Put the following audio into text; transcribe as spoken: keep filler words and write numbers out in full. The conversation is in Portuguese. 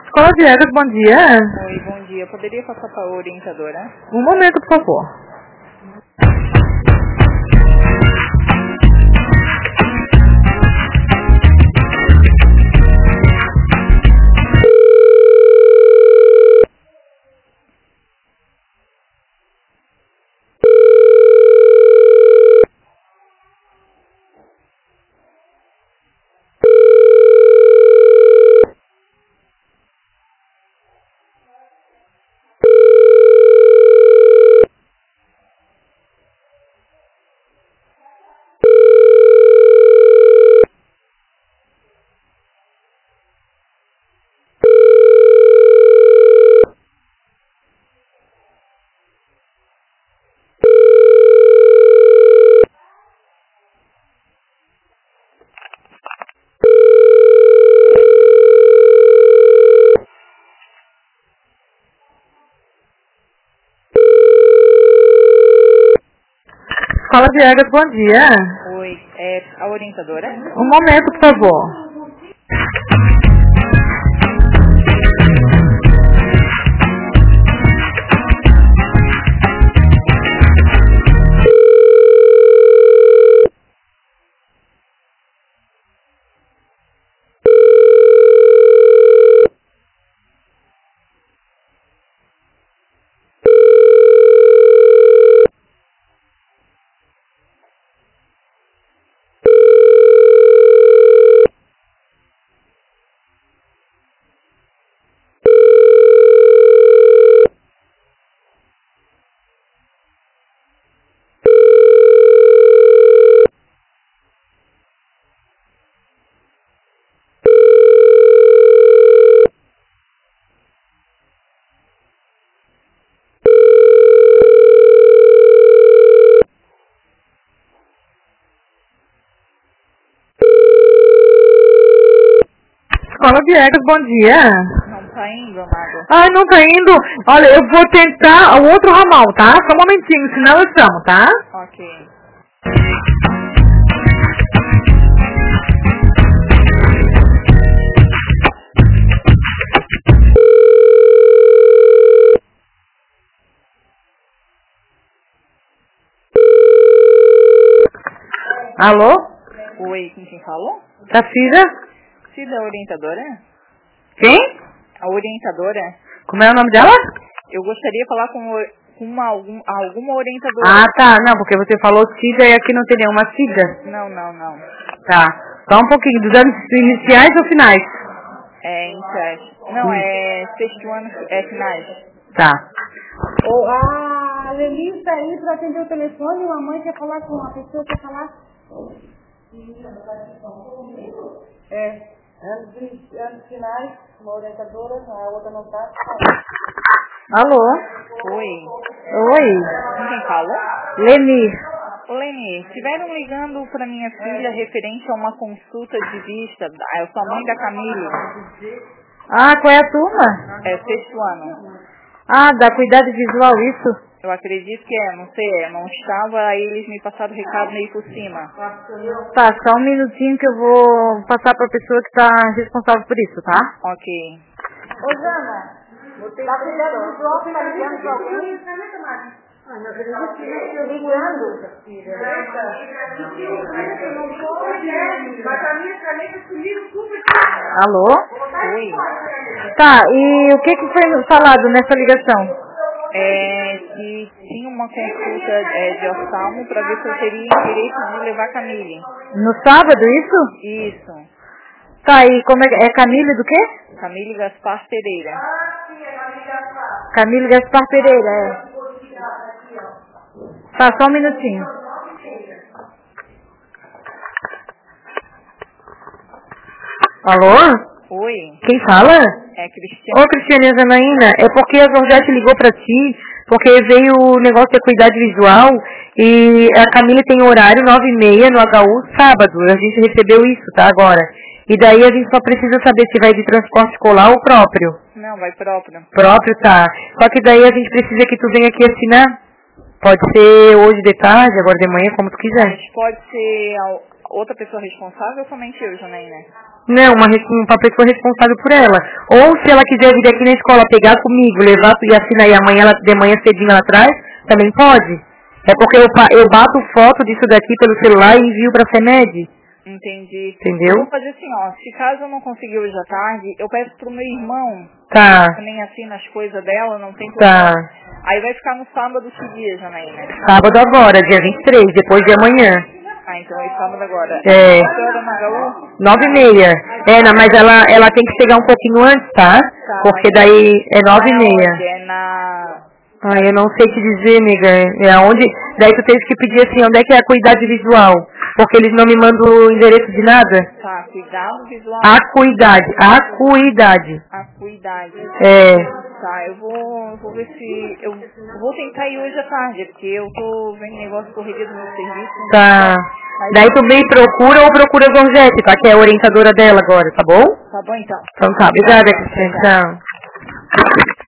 Escola Diegas, bom dia. Oi, bom dia. Poderia passar para a orientadora? Um momento, por favor. Escola Diegas, bom dia. Oi, é a orientadora? Um momento, por favor. Escola Diegas, bom dia. Não tá indo, amado? Ai, não tá indo. Olha, eu vou tentar o outro ramal, tá? Só um momentinho, senão eu chamo, tá? Ok. Alô? Oi, com quem falou? Da Cida? Cida, a orientadora? Quem? A orientadora? Como é o nome dela? Eu gostaria de falar com, o- com uma, algum, alguma orientadora. Ah, tá. Não, porque você falou Cida e aqui não tem nenhuma Cida. Não, não, não. Tá. Só um pouquinho. Dos anos iniciais ou finais? É iniciais. Não, é sexto ano, é finais. Tá. Oh, a Leli está aí para atender o telefone, uma mãe quer falar com uma pessoa, quer falar? É, anos, de- anos finais, uma orientadora, a outra não está. Alô? Oi. Oi. Com quem fala? Leni. Ô, Leni, estiveram ligando para minha filha referente a uma consulta de vista. Ah, eu sou a mãe da Camille. Ah, qual é a turma? É sexto ano. Ah, da cuidado visual, isso? Eu acredito que é, não sei, eu não estava, aí eles me passaram o recado meio por cima. Tá, só um minutinho que eu vou passar pra pessoa que tá responsável por isso, tá? Ok. Ô, Jana, está cuidando do bloco, está ligando para alguém? Ah, não acredito que não estou ligando. Mas a minha caneta comigo super. Alô? Oi. Tá, e o que que foi falado nessa ligação? É, que tinha uma consulta é, de oftalmo para ver se eu teria interesse de levar a Camille. No sábado, isso? Isso. Tá, e como é que... É Camille do quê? Camille Gaspar Pereira. Camille Gaspar Pereira, é. Tá, só um minutinho. Alô? Oi. Quem fala? É Cristiane. Ô, Cristiane Zanaína, é porque a Georgette ligou pra ti, porque veio o negócio de cuidado visual e a Camila tem horário nove e meia no H U sábado. A gente recebeu isso, tá, agora. E daí a gente só precisa saber se vai de transporte escolar ou próprio. Não, vai próprio. Próprio, tá. Só que daí a gente precisa que tu venha aqui assinar. Pode ser hoje de tarde, agora de manhã, como tu quiser. Mas pode ser ao, outra pessoa responsável ou somente eu, Janaína? Não, uma, res- uma pessoa responsável por ela. Ou se ela quiser vir aqui na escola pegar comigo, levar e assinar aí amanhã, ela, de manhã cedinho lá atrás, também pode. É porque eu, pa- eu bato foto disso daqui pelo celular e envio pra FEMED. Entendi. Entendeu? Eu vou fazer assim, ó. Se caso eu não conseguir hoje à tarde, eu peço pro meu irmão, Tá, que também assina as coisas dela, não tem problema. tá. Aí vai ficar no sábado que dia, Janaína? Sábado agora, dia vinte e três, depois de amanhã. Ah, então é sábado agora. É. Que hora na Gaú? Nove e meia. É, não, mas ela, ela tem que chegar um pouquinho antes, tá? Tá, Porque mas daí é nove e é meia. onde? É na... Ai, eu não sei te dizer, amiga. É aonde. Daí tu tens que pedir assim, onde é que é a acuidade visual? Porque eles não me mandam o endereço de nada. Tá, cuidado visual. Acuidade, acuidade. Acuidade. É. Tá, eu vou, eu vou ver se... Eu vou tentar ir hoje à tarde, porque eu tô vendo negócio correria do meu serviço. Tá. Mas- Daí tu me procura ou procura a Gorgete, tá? Que é a orientadora dela agora, tá bom? Tá bom, então. Então tá, obrigada, Cristina. Tchau.